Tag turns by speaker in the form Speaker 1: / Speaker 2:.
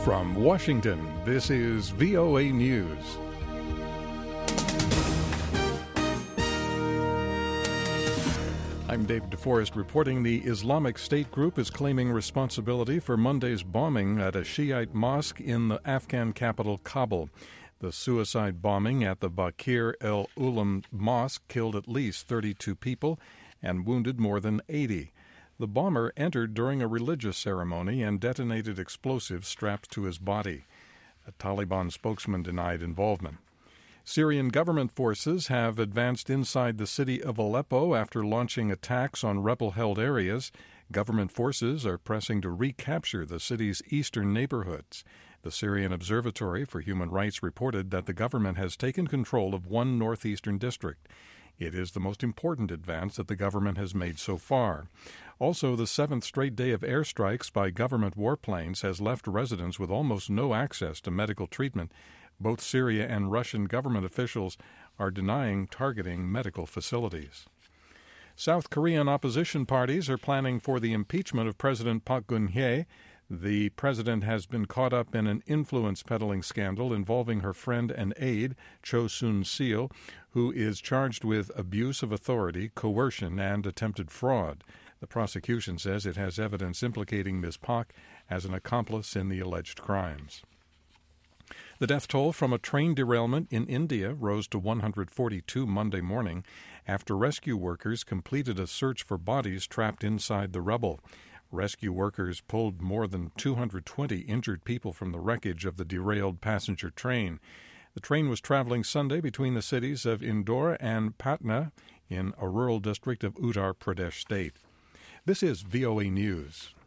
Speaker 1: From Washington, this is VOA News. I'm Dave DeForest reporting the Islamic State group is claiming responsibility for Monday's bombing at a Shiite mosque in the Afghan capital, Kabul. The suicide bombing at the Bakir el-Ulam Mosque killed at least 32 people and wounded more than 80. The bomber entered during a religious ceremony and detonated explosives strapped to his body. A Taliban spokesman denied involvement. Syrian government forces have advanced inside the city of Aleppo after launching attacks on rebel-held areas. Government forces are pressing to recapture the city's eastern neighborhoods. The Syrian Observatory for Human Rights reported that the government has taken control of one northeastern district. It is the most important advance that the government has made so far. Also, the seventh straight day of airstrikes by government warplanes has left residents with almost no access to medical treatment. Both Syria and Russian government officials are denying targeting medical facilities. South Korean opposition parties are planning for the impeachment of President Park Geun-hye. The president has been caught up in an influence peddling scandal involving her friend and aide, Cho Soon-sil, who is charged with abuse of authority, coercion, and attempted fraud. The prosecution says it has evidence implicating Ms. Park as an accomplice in the alleged crimes. The death toll from a train derailment in India rose to 142 Monday morning after rescue workers completed a search for bodies trapped inside the rubble. Rescue workers pulled more than 220 injured people from the wreckage of the derailed passenger train. The train was traveling Sunday between the cities of Indore and Patna in a rural district of Uttar Pradesh state. This is VOA News.